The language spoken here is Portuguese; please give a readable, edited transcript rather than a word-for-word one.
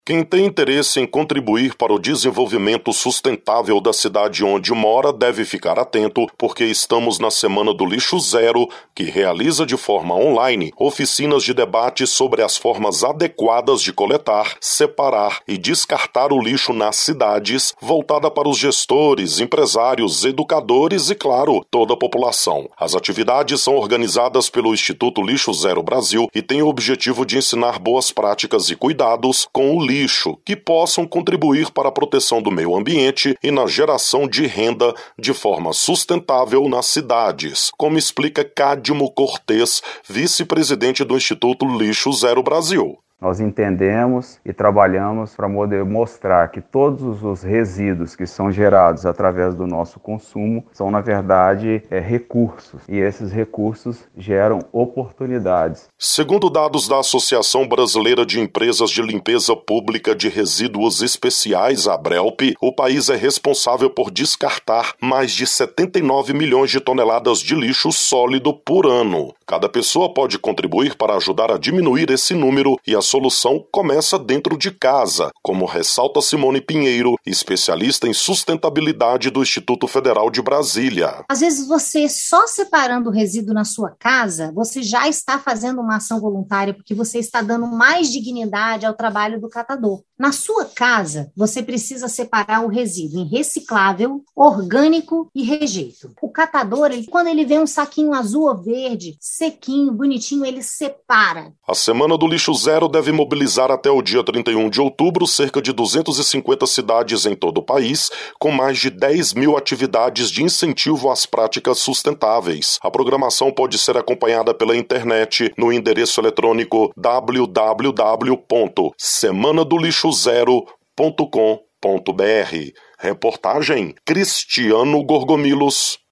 Quem tem interesse em contribuir para o desenvolvimento sustentável da cidade onde mora deve ficar atento, porque estamos na Semana do Lixo Zero, que realiza de forma online oficinas de debate sobre as formas adequadas de coletar, separar e descartar o lixo nas cidades, voltada para os gestores, empresários, educadores e, claro, toda a população. As atividades são organizadas pelo Instituto Lixo Zero Brasil e têm o objetivo de ensinar boas práticas e cuidados com o lixo, que possam contribuir para a proteção do meio ambiente e na geração de renda de forma sustentável nas cidades, como explica Cádimo Cortês, vice-presidente do Instituto Lixo Zero Brasil. Nós entendemos e trabalhamos para mostrar que todos os resíduos que são gerados através do nosso consumo são, na verdade, recursos. E esses recursos geram oportunidades. Segundo dados da Associação Brasileira de Empresas de Limpeza Pública de Resíduos Especiais, ABRELP, o país é responsável por descartar mais de 79 milhões de toneladas de lixo sólido por ano. Cada pessoa pode contribuir para ajudar a diminuir esse número e a solução começa dentro de casa, como ressalta Simone Pinheiro, especialista em sustentabilidade do Instituto Federal de Brasília. Às vezes você só separando o resíduo na sua casa, você já está fazendo uma ação voluntária, porque você está dando mais dignidade ao trabalho do catador. Na sua casa, você precisa separar o resíduo em reciclável, orgânico e rejeito. O catador, quando ele vê um saquinho azul ou verde, sequinho, bonitinho, ele separa. A Semana do Lixo Zero deve mobilizar até o dia 31 de outubro cerca de 250 cidades em todo o país, com mais de 10 mil atividades de incentivo às práticas sustentáveis. A programação pode ser acompanhada pela internet no endereço eletrônico www.semanadolixozero.com.br. Reportagem Cristiano Gorgomilos.